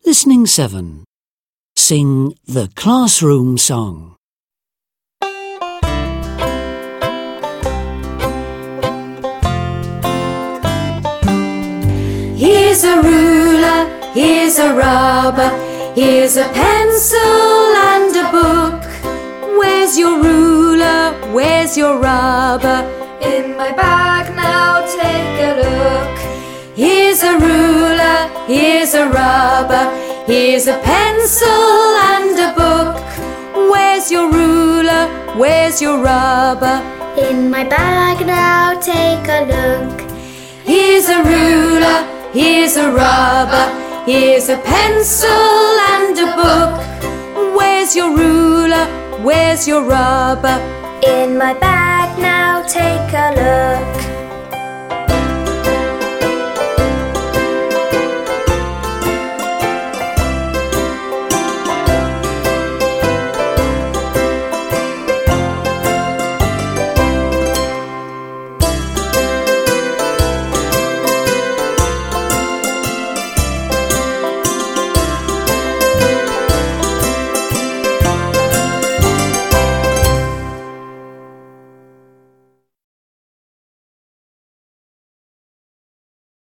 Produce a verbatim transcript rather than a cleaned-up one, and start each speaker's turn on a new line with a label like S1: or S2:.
S1: Listening seven. Sing the classroom song.
S2: Here's a ruler, here's a rubber, here's a pencil and a book. Where's your ruler, where's your rubber? In my bag now, take a look. Here's a ruler, here's a rubber, here's a pencil and a book. Where's your ruler, where's your rubber?
S3: In my bag now, take a look.
S2: Here's a ruler, here's a rubber, here's a pencil and a book. Where's your ruler, where's your rubber?
S3: In my bag now, take a look.